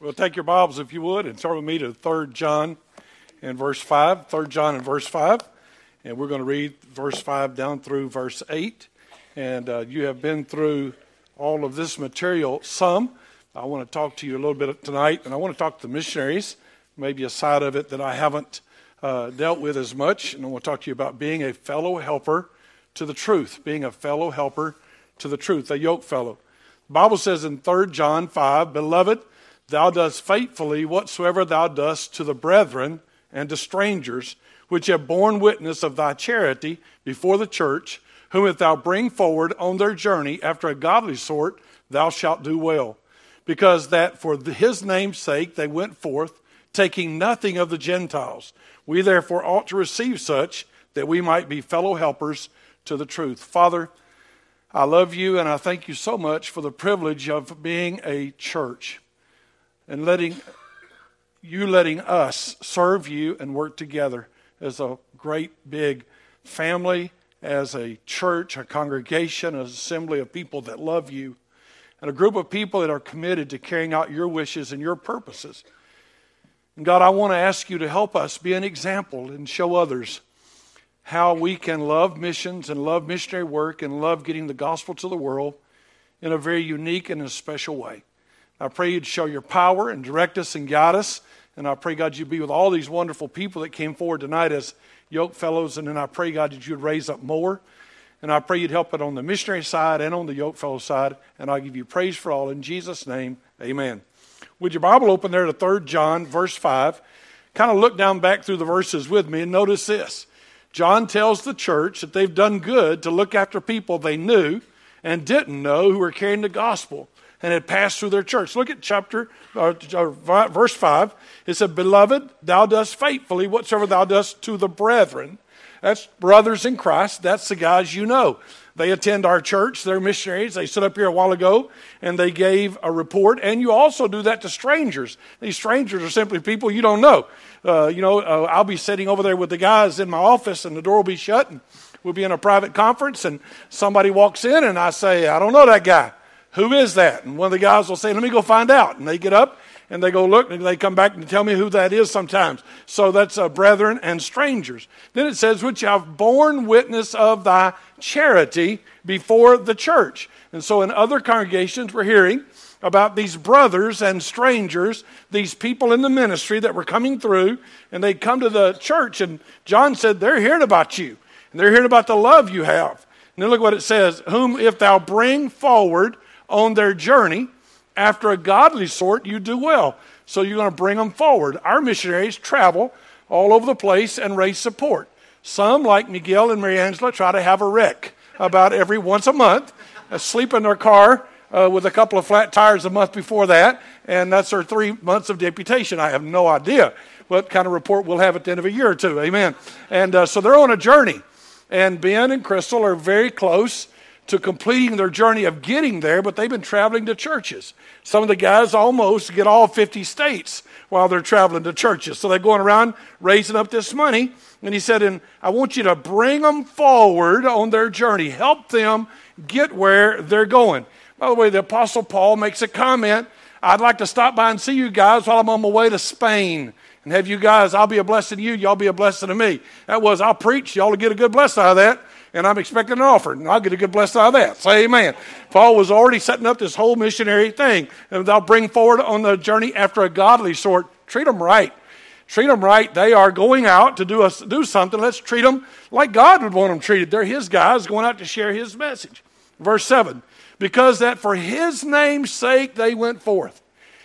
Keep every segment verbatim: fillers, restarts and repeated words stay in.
Well, take your Bibles, if you would, and turn with me to Third John and verse five. Third John and verse five. And we're going to read verse five down through verse eight. And uh, you have been through all of this material some. I want to talk to you a little bit tonight, and I want to talk to the missionaries, maybe a side of it that I haven't uh, dealt with as much. And I want to talk to you about being a fellow helper to the truth, being a fellow helper to the truth, a yoke fellow. The Bible says in Third John five, Beloved, thou dost faithfully whatsoever thou dost to the brethren and to strangers, which have borne witness of thy charity before the church, whom if thou bring forward on their journey after a godly sort, thou shalt do well. Because that for his name's sake they went forth, taking nothing of the Gentiles. We therefore ought to receive such, that we might be fellow helpers to the truth. Father, I love you, and I thank you so much for the privilege of being a church and letting you letting us serve you and work together as a great big family, as a church, a congregation, an assembly of people that love you, and a group of people that are committed to carrying out your wishes and your purposes. And God, I want to ask you to help us be an example and show others how we can love missions and love missionary work and love getting the gospel to the world in a very unique and a special way. I pray you'd show your power and direct us and guide us. And I pray, God, you'd be with all these wonderful people that came forward tonight as yoke fellows. And then I pray, God, that you'd raise up more. And I pray you'd help it on the missionary side and on the yoke fellow side. And I give you praise for all. In Jesus' name, amen. With your Bible open there to Third John, verse five, kind of look down back through the verses with me and notice this. John tells the church that they've done good to look after people they knew and didn't know who were carrying the gospel and had passed through their church. Look at chapter, uh, verse five. It said, Beloved, thou dost faithfully whatsoever thou dost to the brethren. That's brothers in Christ. That's the guys you know. They attend our church. They're missionaries. They stood up here a while ago and they gave a report. And you also do that to strangers. These strangers are simply people you don't know. Uh, you know, uh, I'll be sitting over there with the guys in my office and the door will be shut and we'll be in a private conference and somebody walks in and I say, I don't know that guy. Who is that? And one of the guys will say, let me go find out. And they get up and they go look and they come back and tell me who that is sometimes. So that's uh, brethren and strangers. Then it says, which have borne witness of thy charity before the church. And so in other congregations we're hearing about these brothers and strangers, these people in the ministry that were coming through, and they come to the church, and John said, they're hearing about you, and they're hearing about the love you have. And then look what it says, whom if thou bring forward on their journey, after a godly sort, you do well. So you're going to bring them forward. Our missionaries travel all over the place and raise support. Some, like Miguel and Mary Angela, try to have a wreck about every once a month, uh, sleep in their car, Uh, with a couple of flat tires a month before that, and that's our three months of deputation. I have no idea what kind of report we'll have at the end of a year or two. Amen. And uh, so they're on a journey, and Ben and Crystal are very close to completing their journey of getting there, but they've been traveling to churches. Some of the guys almost get all fifty states while they're traveling to churches. So they're going around raising up this money, and he said, and I want you to bring them forward on their journey. Help them get where they're going. By the way, the Apostle Paul makes a comment. I'd like to stop by and see you guys while I'm on my way to Spain. And have you guys, I'll be a blessing to you, y'all be a blessing to me. That was, I'll preach, y'all will get a good blessing out of that. And I'm expecting an offering, and I'll get a good blessing out of that. Say amen. Paul was already setting up this whole missionary thing. And they'll bring forward on the journey after a godly sort. Treat them right. Treat them right. They are going out to do, us, do something. Let's treat them like God would want them treated. They're his guys going out to share his message. Verse seven. Because that for his name's sake they went forth.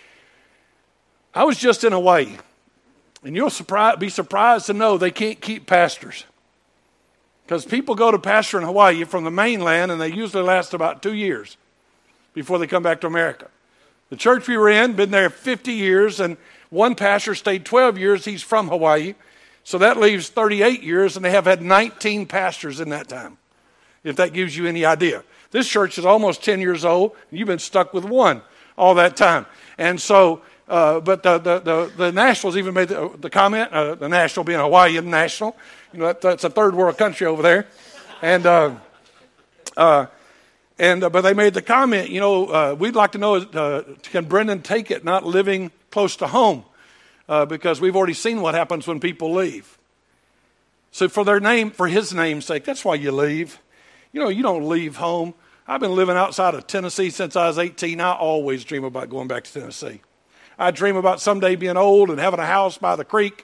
I was just in Hawaii, and you'll surprise, be surprised to know they can't keep pastors. Because people go to pastor in Hawaii from the mainland, and they usually last about two years before they come back to America. The church we were in, been there fifty years, and one pastor stayed twelve years. He's from Hawaii. So that leaves thirty-eight years, and they have had nineteen pastors in that time, if that gives you any idea. This church is almost ten years old, and you've been stuck with one all that time. And so, uh, but the, the, the, the Nationals even made the, the comment, uh, the National being Hawaii and National, you know, that, that's a third world country over there. And uh, uh, And uh, but they made the comment, you know, uh, we'd like to know, uh, can Brendan take it not living close to home? Uh, because we've already seen what happens when people leave. So for their name, for his name's sake, that's why you leave. You know, you don't leave home. I've been living outside of Tennessee since I was eighteen. I always dream about going back to Tennessee. I dream about someday being old and having a house by the creek.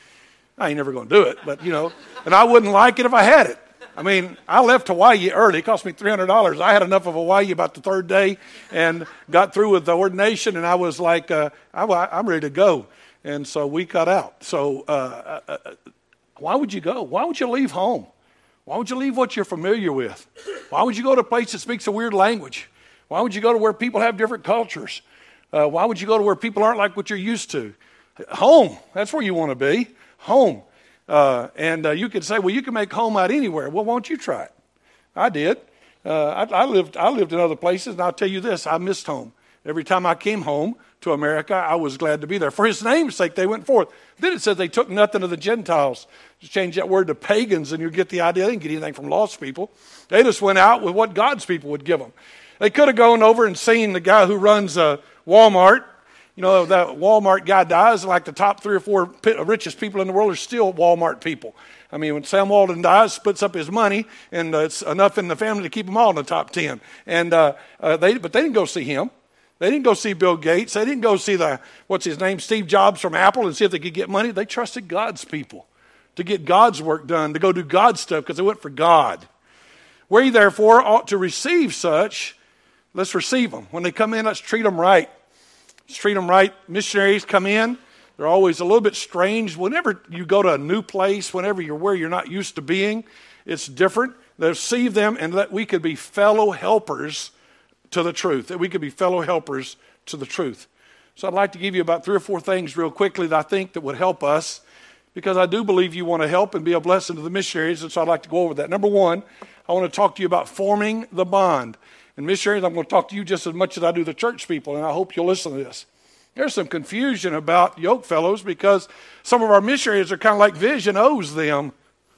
I ain't never going to do it, but, you know, and I wouldn't like it if I had it. I mean, I left Hawaii early. It cost me three hundred dollars. I had enough of Hawaii about the third day and got through with the ordination, and I was like, uh, I, I'm ready to go. And so we got out. So uh, uh, why would you go? Why would you leave home? Why would you leave what you're familiar with? Why would you go to a place that speaks a weird language? Why would you go to where people have different cultures? Uh, why would you go to where people aren't like what you're used to? Home, that's where you want to be. Home. Uh, and uh, you could say, well, you can make home out anywhere. Well, won't you try it? I did. Uh, I, I lived I lived in other places, and I'll tell you this, I missed home. Every time I came home to America, I was glad to be there. For his name's sake, they went forth. Then it says they took nothing of the Gentiles. Just change that word to pagans, and you get the idea. They didn't get anything from lost people. They just went out with what God's people would give them. They could have gone over and seen the guy who runs uh, Walmart. You know, that Walmart guy dies, like the top three or four richest people in the world are still Walmart people. I mean, when Sam Walton dies, splits up his money, and uh, it's enough in the family to keep them all in the top ten. And uh, uh, they, but they didn't go see him. They didn't go see Bill Gates. They didn't go see the, what's his name, Steve Jobs from Apple and see if they could get money. They trusted God's people to get God's work done, to go do God's stuff because they went for God. We, therefore, ought to receive such. Let's receive them. When they come in, let's treat them right. Let's treat them right. Missionaries come in. They're always a little bit strange. Whenever you go to a new place, whenever you're where you're not used to being, it's different. Receive them and let we could be fellow helpers to the truth, that we could be fellow helpers to the truth. So I'd like to give you about three or four things real quickly that I think that would help us, because I do believe you want to help and be a blessing to the missionaries, and so I'd like to go over that. Number one, I want to talk to you about forming the bond. And missionaries, I'm going to talk to you just as much as I do the church people, and I hope you'll listen to this. There's some confusion about yoke fellows because some of our missionaries are kind of like Vision owes them.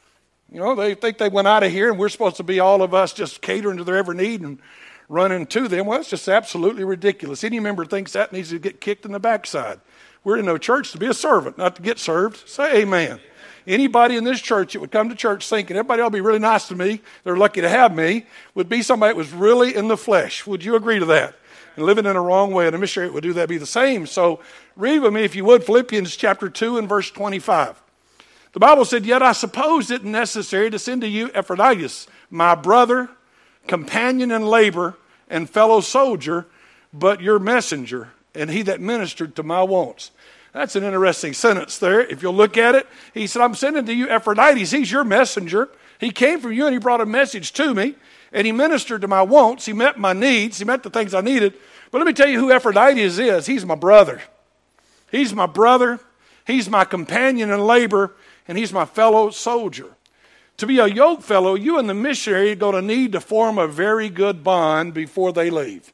You know, they think they went out of here and we're supposed to be all of us just catering to their every need and running to them. Well, it's just absolutely ridiculous. Any member thinks that needs to get kicked in the backside. We're in no church to be a servant, not to get served. Say amen. Anybody in this church that would come to church thinking everybody will be really nice to me, they're lucky to have me, would be somebody that was really in the flesh. Would you agree to that? And living in a wrong way, and a missionary would do that, be the same. So read with me, if you would, Philippians chapter two and verse twenty-five. The Bible said, "Yet I supposed it necessary to send to you Epaphroditus, my brother, companion in labor, and fellow soldier, but your messenger, and he that ministered to my wants." That's an interesting sentence there. If you'll look at it, he said, I'm sending to you Epaphroditus. He's your messenger. He came from you and he brought a message to me, and he ministered to my wants. He met my needs. He met the things I needed. But let me tell you who Epaphroditus is. He's my brother. He's my brother. He's my companion in labor, and he's my fellow soldier. To be a yoke fellow, you and the missionary are going to need to form a very good bond before they leave.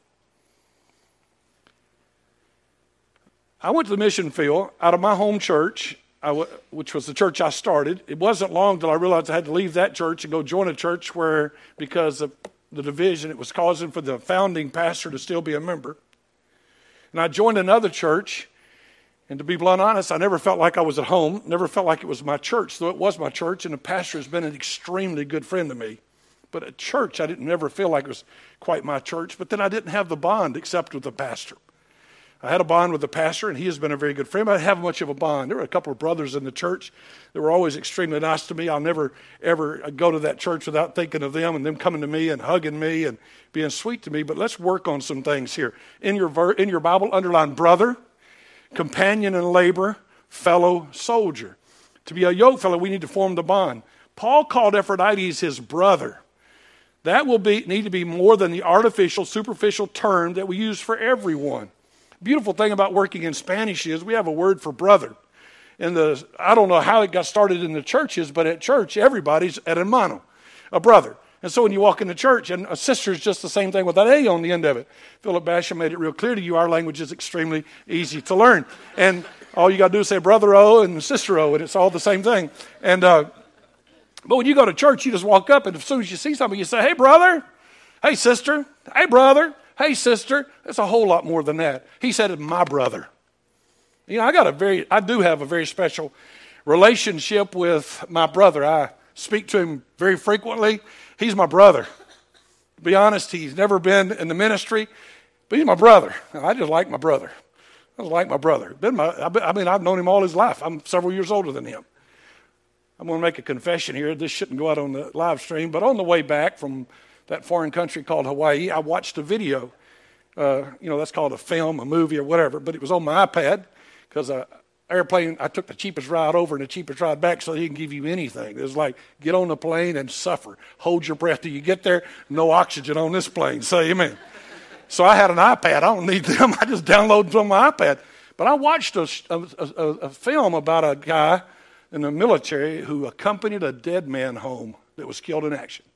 I went to the mission field out of my home church, I w- which was the church I started. It wasn't long till I realized I had to leave that church and go join a church where, because of the division, it was causing for the founding pastor to still be a member. And I joined another church, and to be blunt honest, I never felt like I was at home, never felt like it was my church, though it was my church, and the pastor has been an extremely good friend to me. But at church, I didn't never feel like it was quite my church, but then I didn't have the bond except with the pastor. I had a bond with the pastor, and he has been a very good friend, but I didn't have much of a bond. There were a couple of brothers in the church that were always extremely nice to me. I'll never, ever go to that church without thinking of them and them coming to me and hugging me and being sweet to me. But let's work on some things here. In your, ver- in your Bible, underline brother, companion in labor, fellow soldier. To be a yoke fellow, we need to form the bond. Paul called Epaphroditus his brother. That will be need to be more than the artificial, superficial term that we use for everyone. Beautiful thing about working in Spanish is we have a word for brother. And the I don't know how it got started in the churches, but at church, everybody's a hermano, a brother. And so when you walk into church, and a sister is just the same thing with that A on the end of it. Philip Basham made it real clear to you, our language is extremely easy to learn. And all you got to do is say brother-o and sister-o, and it's all the same thing. And uh, But when you go to church, you just walk up, and as soon as you see somebody, you say, hey, brother. Hey, sister. Hey, brother. Hey, sister. It's a whole lot more than that. He said, my brother. You know, I got a very, I do have a very special relationship with my brother. I speak to him very frequently. He's my brother. To be honest, he's never been in the ministry, but he's my brother. I just like my brother. I just like my brother. Been my, I mean, I've known him all his life. I'm several years older than him. I'm going to make a confession here. This shouldn't go out on the live stream, but on the way back from that foreign country called Hawaii, I watched a video. Uh, you know, that's called a film, a movie, or whatever, but it was on my iPad because a airplane, I took the cheapest ride over and the cheapest ride back so he can give you anything. It was like, get on the plane and suffer. Hold your breath till you get there. No oxygen on this plane. Say amen. So I had an iPad. I don't need them. I just downloaded them on my iPad. But I watched a, a, a, a film about a guy in the military who accompanied a dead man home that was killed in action.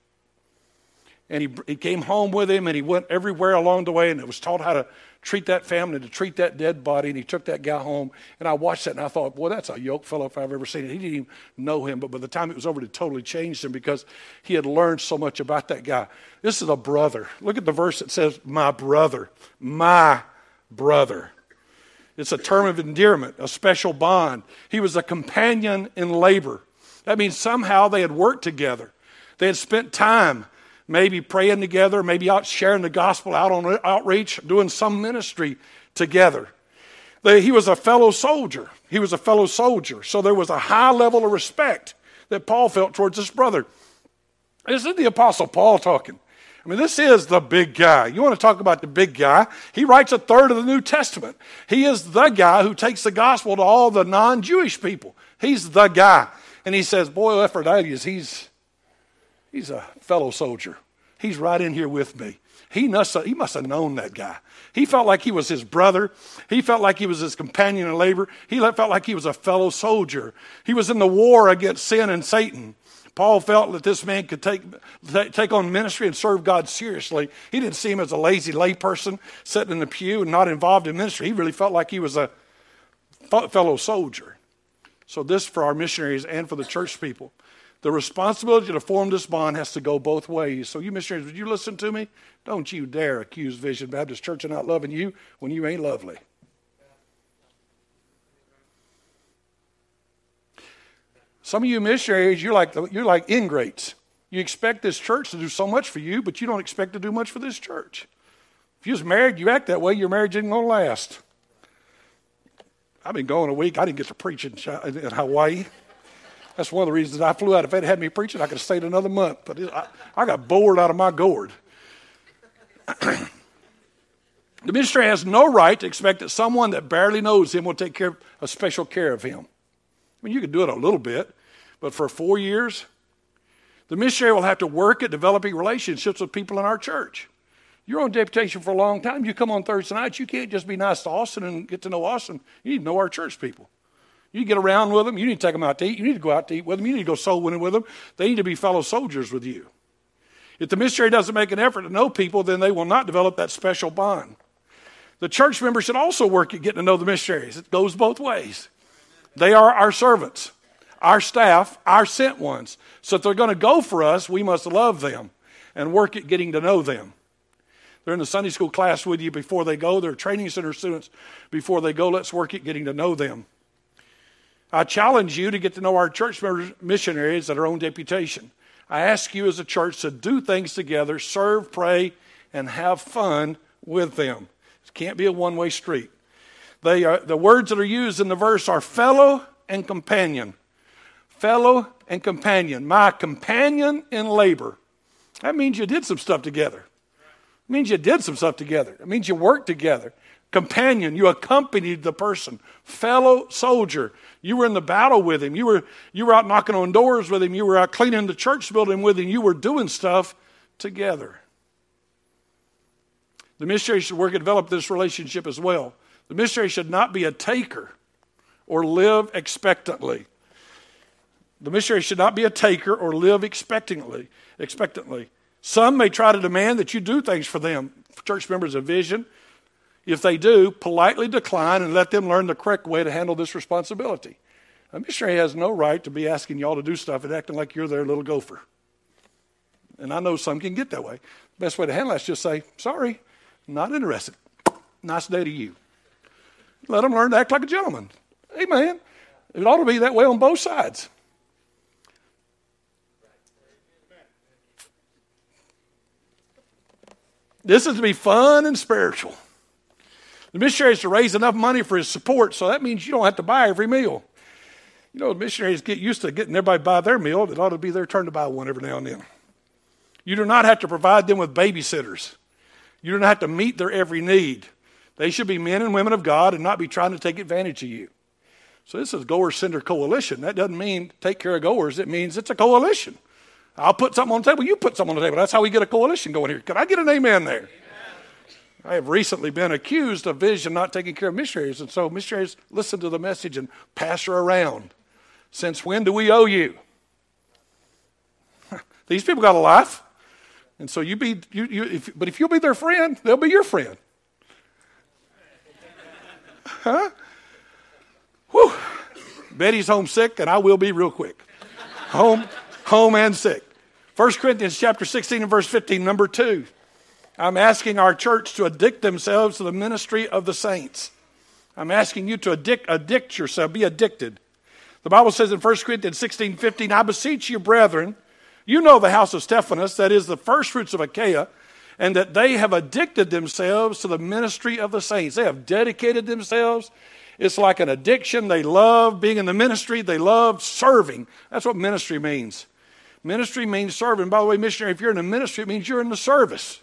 And he, he came home with him, and he went everywhere along the way, and it was taught how to treat that family, to treat that dead body, and he took that guy home. And I watched that, and I thought, boy, that's a yoke fellow if I've ever seen it. He didn't even know him, but by the time it was over, it totally changed him because he had learned so much about that guy. This is a brother. Look at the verse that says, my brother, my brother. It's a term of endearment, a special bond. He was a companion in labor. That means somehow they had worked together. They had spent time maybe praying together, maybe out sharing the gospel, out on outreach, doing some ministry together. They, he was a fellow soldier. He was a fellow soldier. So there was a high level of respect that Paul felt towards this brother. This is the Apostle Paul talking. I mean, this is the big guy. You want to talk about the big guy? He writes a third of the New Testament. He is the guy who takes the gospel to all the non-Jewish people. He's the guy. And he says, boy, Epaphroditus, he's... He's a fellow soldier. He's right in here with me. He must, have, he must have known that guy. He felt like he was his brother. He felt like he was his companion in labor. He felt like he was a fellow soldier. He was in the war against sin and Satan. Paul felt that this man could take, take on ministry and serve God seriously. He didn't see him as a lazy layperson sitting in the pew and not involved in ministry. He really felt like he was a fellow soldier. So this for our missionaries and for the church people. The responsibility to form this bond has to go both ways. So you missionaries, would you listen to me? Don't you dare accuse Vision Baptist Church of not loving you when you ain't lovely. Some of you missionaries, you're like, the, you're like ingrates. You expect this church to do so much for you, but you don't expect to do much for this church. If you was married, you act that way, your marriage isn't going to last. I've been going a week. I didn't get to preach in, in Hawaii. That's one of the reasons I flew out. If it had me preaching, I could have stayed another month. But it, I, I got bored out of my gourd. The missionary has no right to expect that someone that barely knows him will take care of, a special care of him. I mean, you could do it a little bit, but for four years, the missionary will have to work at developing relationships with people in our church. You're on deputation for a long time. You come on Thursday nights. You can't just be nice to Austin and get to know Austin. You need to know our church people. You need to get around with them. You need to take them out to eat. You need to go out to eat with them. You need to go soul winning with them. They need to be fellow soldiers with you. If the missionary doesn't make an effort to know people, then they will not develop that special bond. The church members should also work at getting to know the missionaries. It goes both ways. They are our servants, our staff, our sent ones. So if they're going to go for us, we must love them and work at getting to know them. They're in the Sunday school class with you before they go. They're training center students before they go. Let's work at getting to know them. I challenge you to get to know our church members, missionaries that are on deputation. I ask you as a church to do things together, serve, pray, and have fun with them. It can't be a one-way street. They are, the words that are used in the verse are fellow and companion. Fellow and companion. My companion in labor. That means you did some stuff together. It means you did some stuff together. It means you worked together. Companion, you accompanied the person. Fellow soldier, you were in the battle with him. You were, you were out knocking on doors with him. You were out cleaning the church building with him. You were doing stuff together. The missionary should work and develop this relationship as well. The missionary should not be a taker or live expectantly. The missionary should not be a taker or live expectantly. Expectantly. Some may try to demand that you do things for them. Church members of Vision, if they do, politely decline and let them learn the correct way to handle this responsibility. A missionary has no right to be asking y'all to do stuff and acting like you're their little gopher. And I know some can get that way. The best way to handle that is just say, sorry, not interested. Nice day to you. Let them learn to act like a gentleman. Amen. It ought to be that way on both sides. This is to be fun and spiritual. The missionary is to raise enough money for his support, so that means you don't have to buy every meal. You know, the missionaries get used to getting everybody to buy their meal. It ought to be their turn to buy one every now and then. You do not have to provide them with babysitters. You do not have to meet their every need. They should be men and women of God and not be trying to take advantage of you. So this is Goer-Sender Coalition. That doesn't mean take care of goers. It means it's a coalition. I'll put something on the table. You put something on the table. That's how we get a coalition going here. Can I get an amen there? Amen. I have recently been accused of Vision not taking care of missionaries. And so missionaries listen to the message and pass her around. Since when do we owe you? These people got a life. And so you be, you, you, if, but if you'll be their friend, they'll be your friend. Huh? Whew. Betty's homesick, and I will be real quick. Home, home and sick. First Corinthians chapter sixteen and verse fifteen, number two. I'm asking our church to addict themselves to the ministry of the saints. I'm asking you to addict, addict yourself, be addicted. The Bible says in First Corinthians sixteen fifteen, I beseech you, brethren, you know the house of Stephanas, that is the first fruits of Achaia, and that they have addicted themselves to the ministry of the saints. They have dedicated themselves. It's like an addiction. They love being in the ministry. They love serving. That's what ministry means. Ministry means serving. By the way, missionary, if you're in the ministry, it means you're in the service.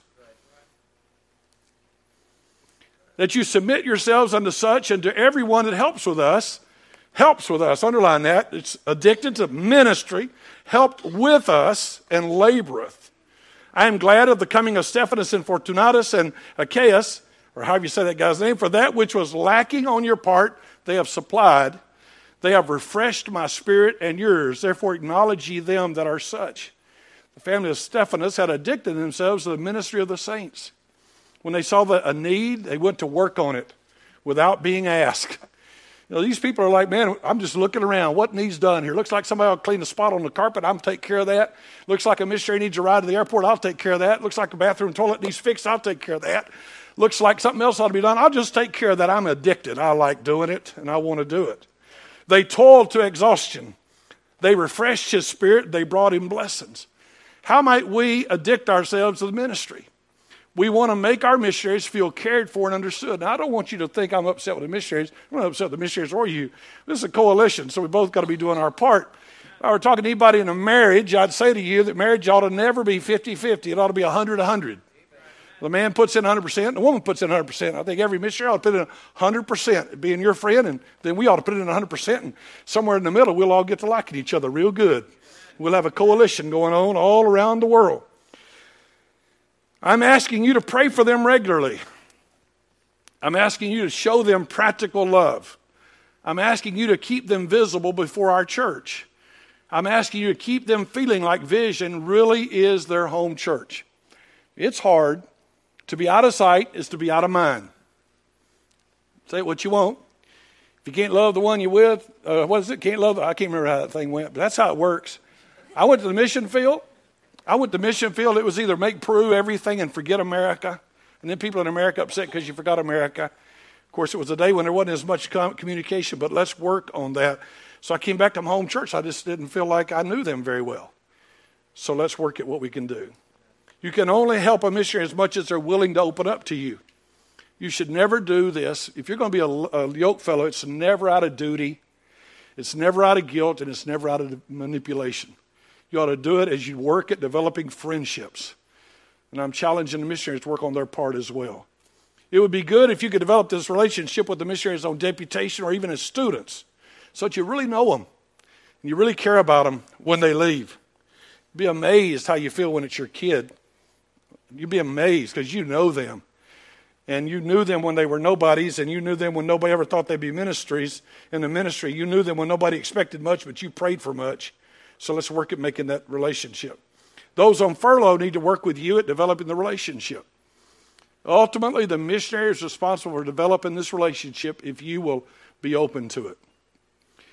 That you submit yourselves unto such and to everyone that helps with us. Helps with us. Underline that. It's addicted to ministry. Helped with us and laboreth. I am glad of the coming of Stephanas and Fortunatus and Achaeus, or however you say that guy's name, for that which was lacking on your part, they have supplied. They have refreshed my spirit and yours. Therefore acknowledge ye them that are such. The family of Stephanas had addicted themselves to the ministry of the saints. When they saw the, a need, they went to work on it without being asked. You know, these people are like, man, I'm just looking around. What needs done here? Looks like somebody will clean a spot on the carpet. I'm take care of that. Looks like a missionary needs a ride to the airport. I'll take care of that. Looks like a bathroom toilet needs fixed. I'll take care of that. Looks like something else ought to be done. I'll just take care of that. I'm addicted. I like doing it, and I want to do it. They toiled to exhaustion. They refreshed his spirit. They brought him blessings. How might we addict ourselves to the ministry? We want to make our missionaries feel cared for and understood. Now, I don't want you to think I'm upset with the missionaries. I'm not upset with the missionaries or you. This is a coalition, so we both got to be doing our part. If I were talking to anybody in a marriage, I'd say to you that marriage ought to never be fifty-fifty. It ought to be one hundred one hundred. The man puts in one hundred percent, the woman puts in one hundred percent. I think every missionary ought to put in one hundred percent, being your friend, and then we ought to put in one hundred percent, and somewhere in the middle, we'll all get to liking each other real good. We'll have a coalition going on all around the world. I'm asking you to pray for them regularly. I'm asking you to show them practical love. I'm asking you to keep them visible before our church. I'm asking you to keep them feeling like Vision really is their home church. It's hard. To be out of sight is to be out of mind. Say what you want. If you can't love the one you're with, uh, what is it? Can't love, I can't remember how that thing went, but that's how it works. I went to the mission field. I went to the mission field. It was either make Peru everything and forget America. And then people in America upset because you forgot America. Of course, it was a day when there wasn't as much communication, but let's work on that. So I came back to my home church. I just didn't feel like I knew them very well. So let's work at what we can do. You can only help a missionary as much as they're willing to open up to you. You should never do this. If you're going to be a, a yoke fellow, it's never out of duty. It's never out of guilt, and it's never out of manipulation. You ought to do it as you work at developing friendships. And I'm challenging the missionaries to work on their part as well. It would be good if you could develop this relationship with the missionaries on deputation or even as students, so that you really know them and you really care about them when they leave. Be amazed how you feel when it's your kid. You'd be amazed because you know them. And you knew them when they were nobodies, and you knew them when nobody ever thought they'd be ministries in the ministry. You knew them when nobody expected much, but you prayed for much. So let's work at making that relationship. Those on furlough need to work with you at developing the relationship. Ultimately, the missionary is responsible for developing this relationship if you will be open to it.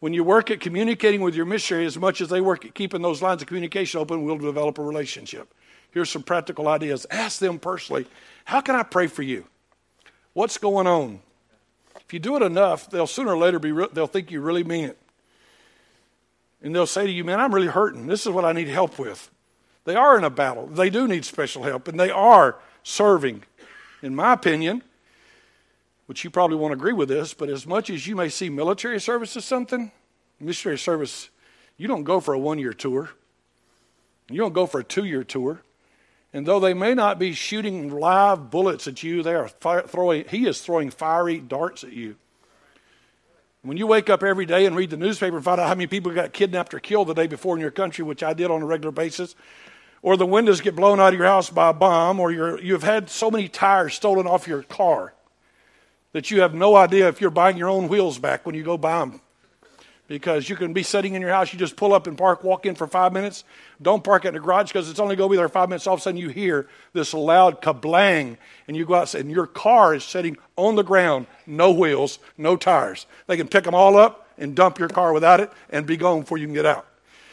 When you work at communicating with your missionary as much as they work at keeping those lines of communication open, we'll develop a relationship. Here's some practical ideas. Ask them personally, how can I pray for you? What's going on? If you do it enough, they'll sooner or later be re- they'll think you really mean it. And they'll say to you, man, I'm really hurting. This is what I need help with. They are in a battle. They do need special help, and they are serving. In my opinion, which you probably won't agree with this, but as much as you may see military service as something, missionary service, you don't go for a one-year tour. You don't go for a two-year tour. And though they may not be shooting live bullets at you, they are fire, throwing. He is throwing fiery darts at you. When you wake up every day and read the newspaper and find out how many people got kidnapped or killed the day before in your country, which I did on a regular basis, or the windows get blown out of your house by a bomb, or you're, you've had so many tires stolen off your car that you have no idea if you're buying your own wheels back when you go buy them. Because you can be sitting in your house, you just pull up and park, walk in for five minutes. Don't park it in the garage because it's only going to be there five minutes. All of a sudden you hear this loud kablang, and you go outside, and your car is sitting on the ground, no wheels, no tires. They can pick them all up and dump your car without it and be gone before you can get out.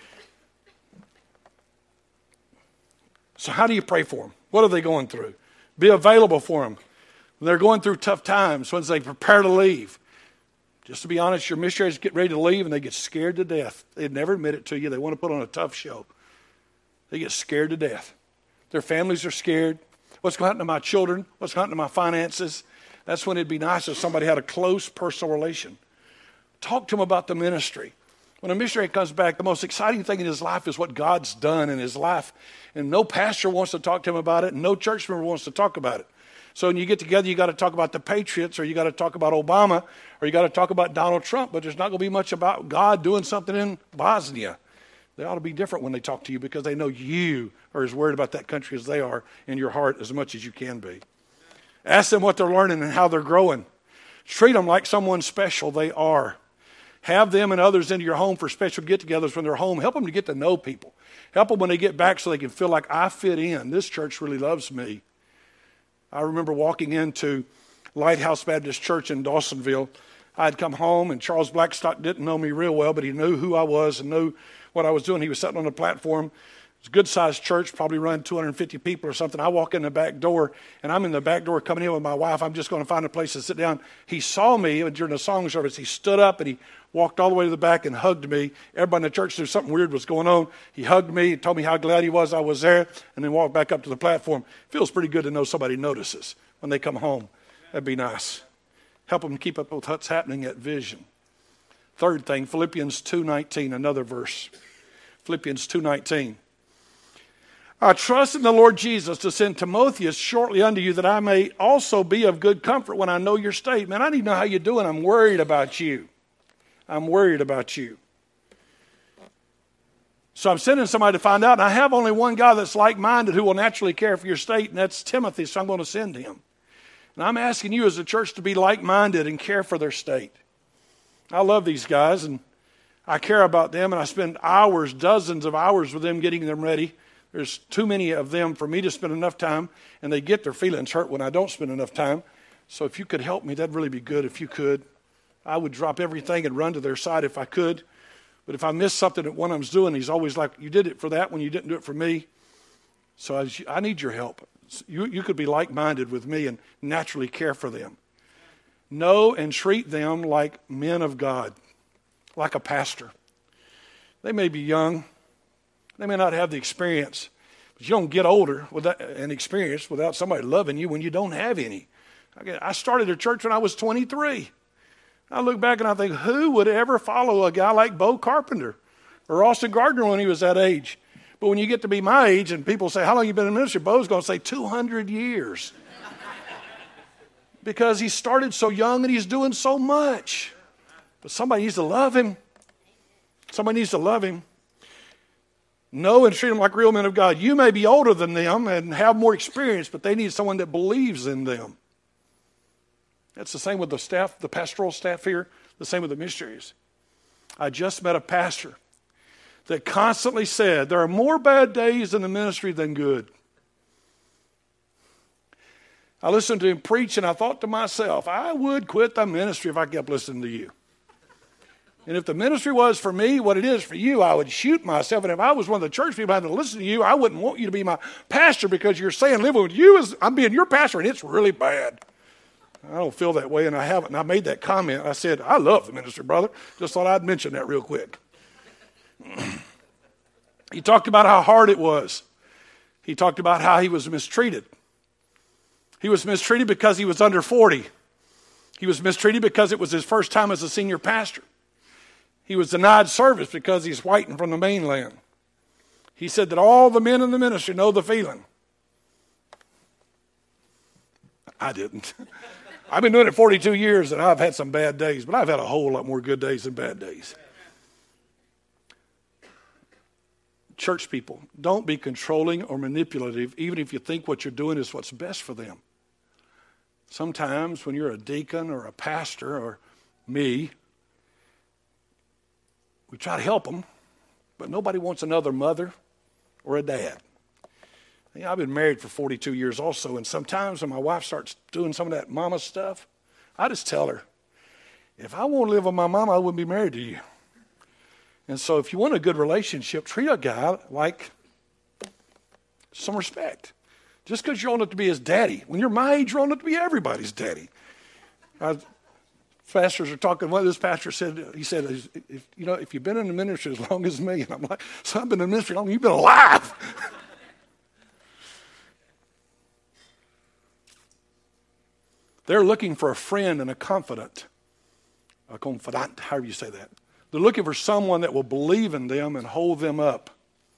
So how do you pray for them? What are they going through? Be available for them. When they're going through tough times, when they prepare to leave. Just to be honest, your missionaries get ready to leave and they get scared to death. They'd never admit it to you. They want to put on a tough show. They get scared to death. Their families are scared. What's going to happen to my children? What's going to happen to my finances? That's when it'd be nice if somebody had a close personal relation. Talk to them about the ministry. When a missionary comes back, the most exciting thing in his life is what God's done in his life. And no pastor wants to talk to him about it, and no church member wants to talk about it. So when you get together, you got to talk about the Patriots, or you got to talk about Obama, or you got to talk about Donald Trump, but there's not going to be much about God doing something in Bosnia. They ought to be different when they talk to you because they know you are as worried about that country as they are in your heart as much as you can be. Ask them what they're learning and how they're growing. Treat them like someone special they are. Have them and others into your home for special get-togethers when they're home. Help them to get to know people. Help them when they get back so they can feel like I fit in. This church really loves me. I remember walking into Lighthouse Baptist Church in Dawsonville. I had come home, and Charles Blackstock didn't know me real well, but he knew who I was and knew what I was doing. He was sitting on the platform. It's a good-sized church, probably run two hundred fifty people or something. I walk in the back door, and I'm in the back door coming in with my wife. I'm just going to find a place to sit down. He saw me during the song service. He stood up, and he walked all the way to the back and hugged me. Everybody in the church knew something weird was going on. He hugged me and told me how glad he was I was there, and then walked back up to the platform. Feels pretty good to know somebody notices when they come home. That'd be nice. Help them keep up with what's happening at Vision. Third thing, Philippians two nineteen, another verse. Philippians two nineteen. I trust in the Lord Jesus to send Timotheus shortly unto you that I may also be of good comfort when I know your state. Man, I need to know how you're doing. I'm worried about you. I'm worried about you. So I'm sending somebody to find out, and I have only one guy that's like-minded who will naturally care for your state, and that's Timothy, so I'm going to send him. And I'm asking you as a church to be like-minded and care for their state. I love these guys, and I care about them, and I spend hours, dozens of hours with them getting them ready. There's too many of them for me to spend enough time, and they get their feelings hurt when I don't spend enough time. So if you could help me, that'd really be good if you could. I would drop everything and run to their side if I could. But if I miss something that one of them's doing, he's always like, you did it for that when you didn't do it for me. So I, I need your help. You, you could be like-minded with me and naturally care for them. Know and treat them like men of God, like a pastor. They may be young. They may not have the experience, but you don't get older without an experience without somebody loving you when you don't have any. I started a church when I was twenty-three. I look back and I think, who would ever follow a guy like Bo Carpenter or Austin Gardner when he was that age? But when you get to be my age and people say, how long have you been in ministry? Bo's going to say two hundred years. Because he started so young and he's doing so much. But somebody needs to love him. Somebody needs to love him. Know and treat them like real men of God. You may be older than them and have more experience, but they need someone that believes in them. That's the same with the staff, the pastoral staff here, the same with the missionaries. I just met a pastor that constantly said, there are more bad days in the ministry than good. I listened to him preach and I thought to myself, I would quit the ministry if I kept listening to you. And if the ministry was for me what it is for you, I would shoot myself. And if I was one of the church people having to listen to you, I wouldn't want you to be my pastor because you're saying living with you is I'm being your pastor and it's really bad. I don't feel that way, and I haven't. And I made that comment. I said, I love the ministry, brother. Just thought I'd mention that real quick. He talked about how hard it was. He talked about how he was mistreated. He was mistreated because he was under forty. He was mistreated because it was his first time as a senior pastor. He was denied service because he's white and from the mainland. He said that all the men in the ministry know the feeling. I didn't. I've been doing it forty-two years, and I've had some bad days, but I've had a whole lot more good days than bad days. Church people, don't be controlling or manipulative, even if you think what you're doing is what's best for them. Sometimes when you're a deacon or a pastor or me, we try to help them, but nobody wants another mother or a dad. You know, I've been married for forty-two years also, and sometimes when my wife starts doing some of that mama stuff, I just tell her, if I want to live with my mama, I wouldn't be married to you. And so if you want a good relationship, treat a guy like some respect. Just because you're old enough to be his daddy. When you're my age, you're old enough to be everybody's daddy. I, pastors are talking. One of this pastor said, he said, if, you know, if you've been in the ministry as long as me, and I'm like, so I've been in the ministry as long as you've been alive. They're looking for a friend and a confidant. A confidant, however you say that. They're looking for someone that will believe in them and hold them up.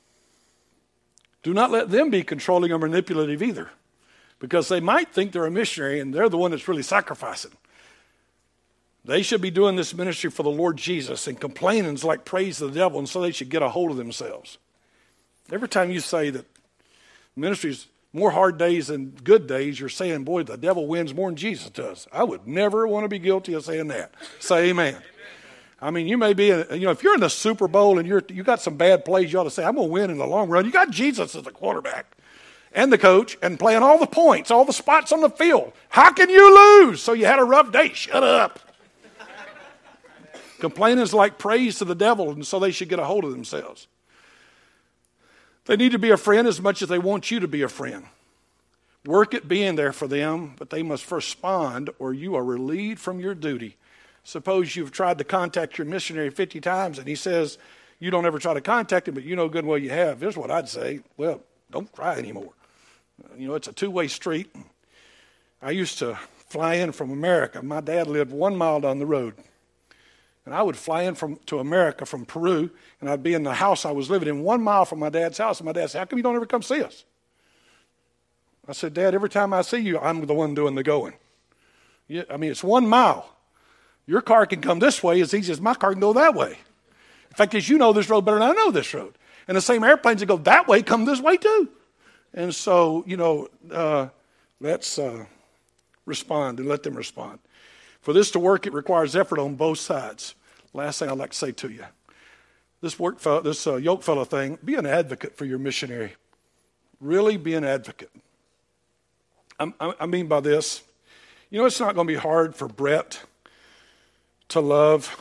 Do not let them be controlling or manipulative either, because they might think they're a missionary and they're the one that's really sacrificing. They should be doing this ministry for the Lord Jesus, and complaining is like praise to the devil, and so they should get a hold of themselves. Every time you say that ministry's more hard days than good days, you're saying, boy, the devil wins more than Jesus does. I would never want to be guilty of saying that. Say amen. I mean, you may be, a, you know, if you're in the Super Bowl and you're you got some bad plays, you ought to say, I'm going to win in the long run. You got Jesus as the quarterback and the coach and playing all the points, all the spots on the field. How can you lose? So you had a rough day. Shut up. Complaining is like praise to the devil, and so they should get a hold of themselves. They need to be a friend as much as they want you to be a friend. Work at being there for them, but they must respond or you are relieved from your duty. Suppose you've tried to contact your missionary fifty times and he says you don't ever try to contact him, but you know good and well you have. Here's what I'd say. Well, don't try anymore. You know, it's a two-way street. I used to fly in from America. My dad lived one mile down the road. And I would fly in from to America from Peru, and I'd be in the house I was living in one mile from my dad's house. And my dad said, how come you don't ever come see us? I said, Dad, every time I see you, I'm the one doing the going. Yeah, I mean, it's one mile. Your car can come this way as easy as my car can go that way. In fact, as you know this road better than I know this road. And the same airplanes that go that way come this way too. And so, you know, uh, let's uh, respond and let them respond. For this to work, it requires effort on both sides. Last thing I'd like to say to you. This work fellow, this uh, yoke fellow thing, be an advocate for your missionary. Really be an advocate. I'm, I mean by this, you know, it's not going to be hard for Brett to love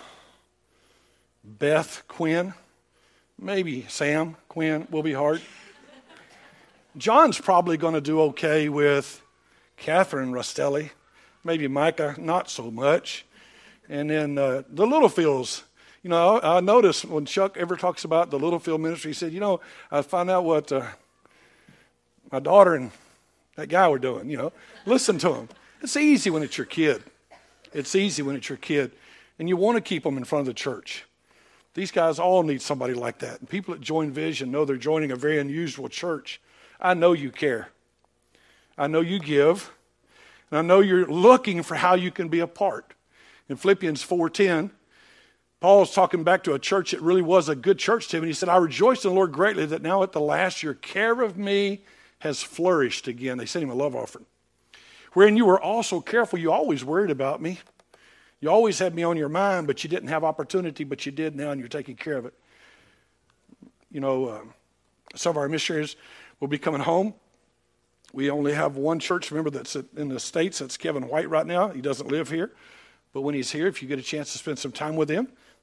Beth Quinn. Maybe Sam Quinn will be hard. John's probably going to do okay with Catherine Rostelli. Maybe Micah, not so much. And then uh, the Littlefields. You know, I, I notice when Chuck ever talks about the Littlefield ministry, he said, you know, I found out what uh, my daughter and that guy were doing, you know. Listen to them. It's easy when it's your kid. It's easy when it's your kid. And you want to keep them in front of the church. These guys all need somebody like that. And people that join Vision know they're joining a very unusual church. I know you care. I know you give. And I know you're looking for how you can be a part. In Philippians four ten, Paul's talking back to a church that really was a good church to him. And he said, I rejoice in the Lord greatly that now at the last your care of me has flourished again. They sent him a love offering. Wherein you were also careful. You always worried about me. You always had me on your mind, but you didn't have opportunity, but you did now, and you're taking care of it. You know, uh, some of our missionaries will be coming home. We only have one church member that's in the States. That's Kevin White right now. He doesn't live here. But when he's here, if you get a chance to spend some time with him,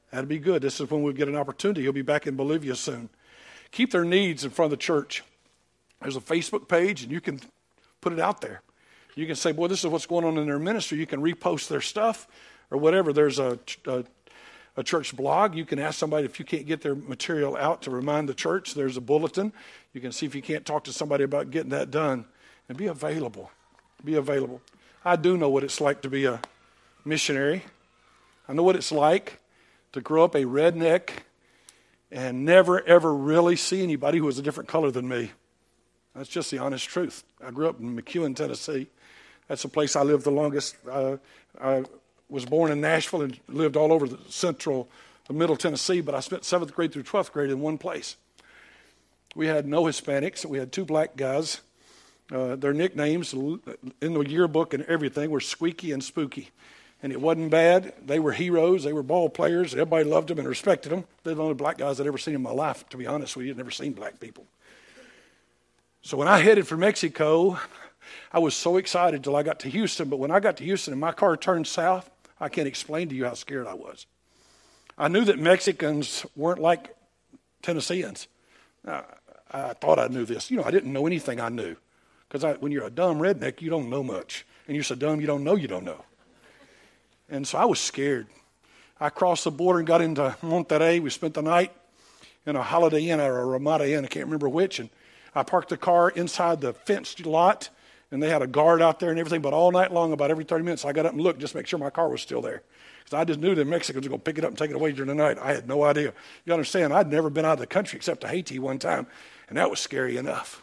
That'd be good. This is when we get an opportunity. He'll be back in Bolivia soon. Keep their needs in front of the church. There's a Facebook page, and you can put it out there. You can say, boy, this is what's going on in their ministry. You can repost their stuff or whatever. There's a, a, a church blog. You can ask somebody if you can't get their material out to remind the church. There's a bulletin. You can see if you can't talk to somebody about getting that done. And be available. Be available. I do know what it's like to be a missionary. I know what it's like to grow up a redneck and never, ever really see anybody who was a different color than me. That's just the honest truth. I grew up in McEwen, Tennessee. That's the place I lived the longest. Uh, I was born in Nashville and lived all over the central, the middle Tennessee, but I spent seventh grade through twelfth grade in one place. We had no Hispanics. We had two black guys. Uh, their nicknames in the yearbook and everything were Squeaky and Spooky. And it wasn't bad. They were heroes. They were ball players. Everybody loved them and respected them. They're the only black guys I'd ever seen in my life, to be honest with you. I'd never seen black people. So when I headed for Mexico, I was so excited till I got to Houston. But when I got to Houston and my car turned south, I can't explain to you how scared I was. I knew that Mexicans weren't like Tennesseans. I, I thought I knew this. You know, I didn't know anything I knew. Because when you're a dumb redneck, you don't know much. And you're so dumb you don't know you don't know. And so I was scared. I crossed the border and got into Monterrey. We spent the night in a Holiday Inn or a Ramada Inn. I can't remember which. And I parked the car inside the fenced lot, and they had a guard out there and everything. But all night long, about every thirty minutes, I got up and looked just to make sure my car was still there. Because I just knew that Mexicans were going to pick it up and take it away during the night. I had no idea. You understand, I'd never been out of the country except to Haiti one time, and that was scary enough.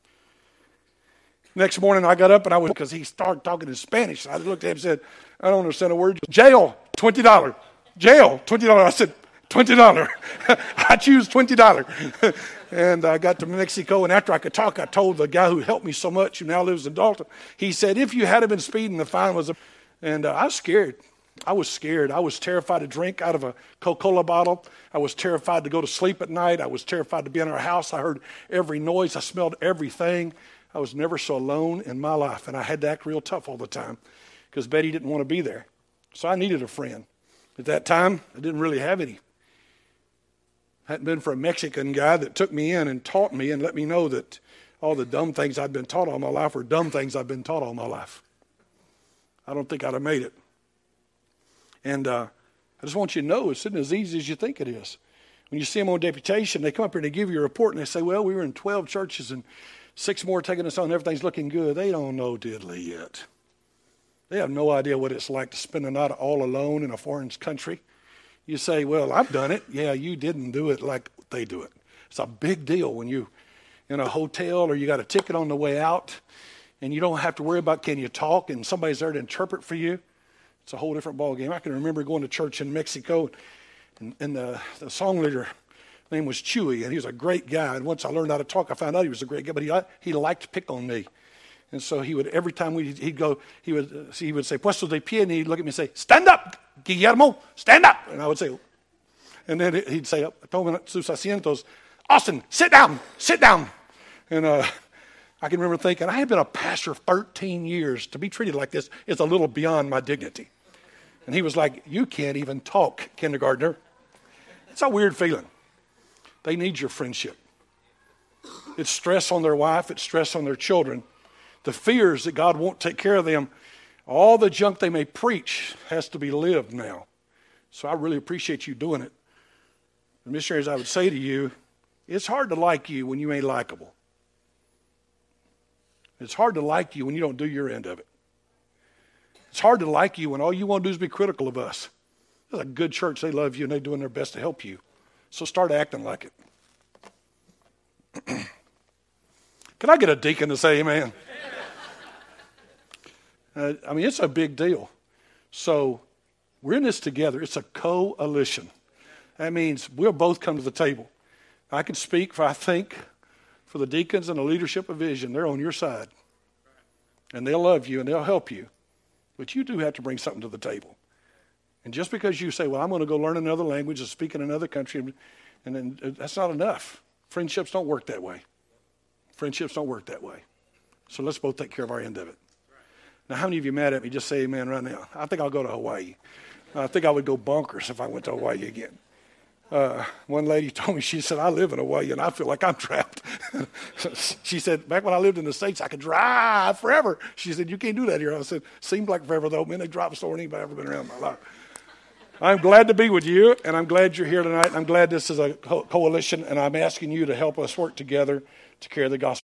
Next morning, I got up, and I was, because he started talking in Spanish. I looked at him and said, I don't understand a word. Jail, twenty dollars. Jail, twenty dollars. I said, twenty dollars. I choose twenty dollars. And I got to Mexico, and after I could talk, I told the guy who helped me so much, who now lives in Dalton, he said, if you hadn't been speeding, the fine was a... And uh, I was scared. I was scared. I was terrified to drink out of a Coca-Cola bottle. I was terrified to go to sleep at night. I was terrified to be in our house. I heard every noise. I smelled everything. I was never so alone in my life, and I had to act real tough all the time because Betty didn't want to be there. So I needed a friend. At that time, I didn't really have any. Hadn't been for a Mexican guy that took me in and taught me and let me know that all the dumb things I'd been taught all my life were dumb things I've been taught all my life. I don't think I'd have made it. And uh, I just want you to know it's not as easy as you think it is. When you see them on deputation, they come up here and they give you a report and they say, well, we were in twelve churches and six more taking us on. Everything's looking good. They don't know diddly yet. They have no idea what it's like to spend a night all alone in a foreign country. You say, well, I've done it. Yeah, you didn't do it like they do it. It's a big deal when you in a hotel or you got a ticket on the way out and you don't have to worry about can you talk and somebody's there to interpret for you. It's a whole different ballgame. I can remember going to church in Mexico and, and the, the song leader name was Chewy, and he was a great guy. And once I learned how to talk, I found out he was a great guy, but he, he liked to pick on me. And so he would, every time we, he'd go, he would, he would say, puesto de pie, and he'd look at me and say, stand up, Guillermo, stand up. And I would say, and then he'd say, toma sus asientos, Austin, sit down, sit down. And uh, I can remember thinking, I had been a pastor thirteen years. To be treated like this is a little beyond my dignity. And he was like, you can't even talk, kindergartner. It's a weird feeling. They need your friendship. It's stress on their wife. It's stress on their children. The fears that God won't take care of them. All the junk they may preach has to be lived now. So I really appreciate you doing it. The missionaries, I would say to you, it's hard to like you when you ain't likable. It's hard to like you when you don't do your end of it. It's hard to like you when all you want to do is be critical of us. It's a good church. They love you and they're doing their best to help you. So start acting like it. Can I get a deacon to say amen? Uh, I mean, it's a big deal. So we're in this together. It's a coalition. That means we'll both come to the table. I can speak for, I think, for the deacons and the leadership of Vision. They're on your side. And they'll love you and they'll help you. But you do have to bring something to the table. And just because you say, well, I'm going to go learn another language and speak in another country, and then that's not enough. Friendships don't work that way. Friendships don't work that way. So let's both take care of our end of it. Now, how many of you mad at me? Just say amen right now. I think I'll go to Hawaii. I think I would go bonkers if I went to Hawaii again. Uh, one lady told me, she said, I live in Hawaii and I feel like I'm trapped. She said, back when I lived in the States, I could drive forever. She said, you can't do that here. I said, seems like forever though. Man, they drive slower than anybody ever been around in my life. I'm glad to be with you, and I'm glad you're here tonight. I'm glad this is a co- coalition, and I'm asking you to help us work together to carry the gospel.